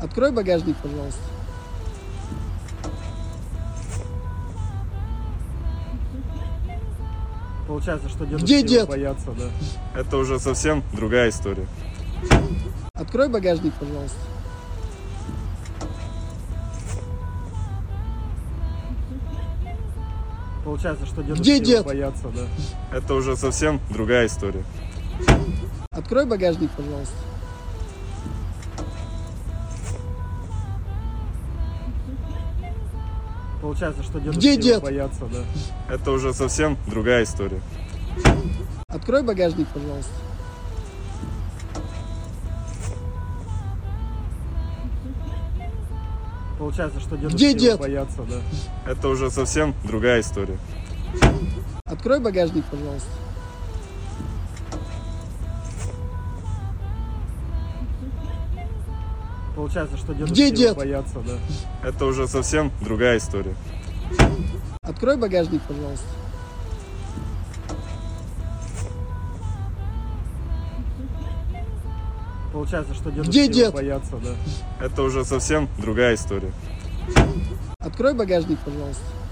Открой багажник, пожалуйста. Получается, что дедушки Где его дед? боятся, да. Это уже совсем другая история. Открой багажник, пожалуйста. Получается, что дедушки Где его дед? боятся, да. Это уже совсем другая история. Открой багажник, пожалуйста. Получается, что дедушки Где его дед? боятся, да. Это уже совсем другая история. Открой багажник, пожалуйста. Получается, что дедушки Где его дед? боятся, да. Это уже совсем другая история. Открой багажник, пожалуйста. Получается, что дедушки Где его дед? боятся, да. Это уже совсем другая история. Открой багажник, пожалуйста. Получается, что дедушки Где его дед? боятся, да. Это уже совсем другая история. Открой багажник, пожалуйста.